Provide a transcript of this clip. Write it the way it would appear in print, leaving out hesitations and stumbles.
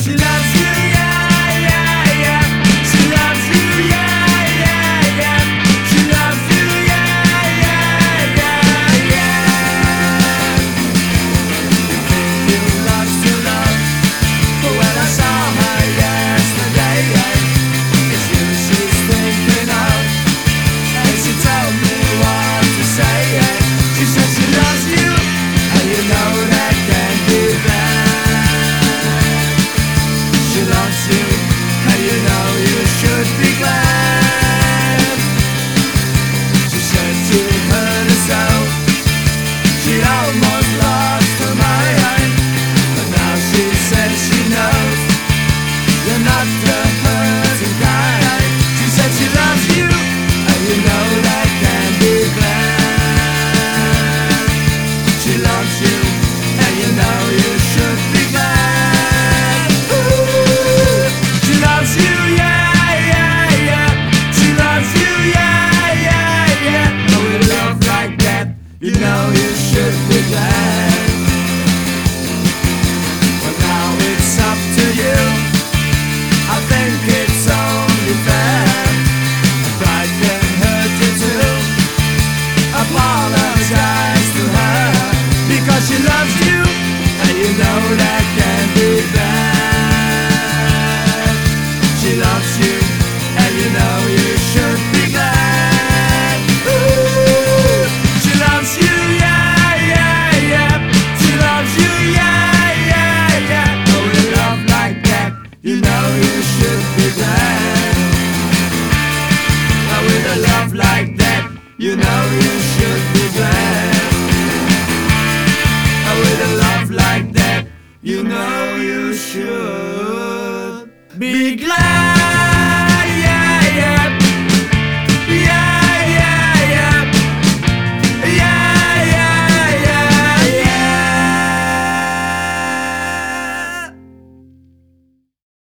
She loves you, yeah, yeah, yeah. She loves you, yeah, yeah, yeah. She loves you, yeah, yeah, yeah, yeah. You lost your love, but when I saw her yesterday, it's you she's thinking of, and she told me what to say. She said she loves you, and you know that can't be bad. She loves you, and you know you should be glad. She said to hurt herself, she almost lost her mind, but now she says she knows you're not the hurting kind. She said she loves you, and you know that can't be bad. She loves you, and you know you should be glad. Ooh, she loves you, yeah, yeah, yeah. She loves you, yeah, yeah, yeah. Oh, with love like that, you know you should be glad. Well, now it's up to you. I think it's only fair. Pride can hurt you too. Apologize to her, because she loves you, and you know that can't be bad. She loves you, and you know you should be glad. Ooh, she loves you, yeah, yeah, yeah. She loves you, yeah, yeah, yeah. Oh, with love like that, you know you should be glad. Oh, with a love like that, you know you should be glad. Oh, with a love like that, you know you should be glad.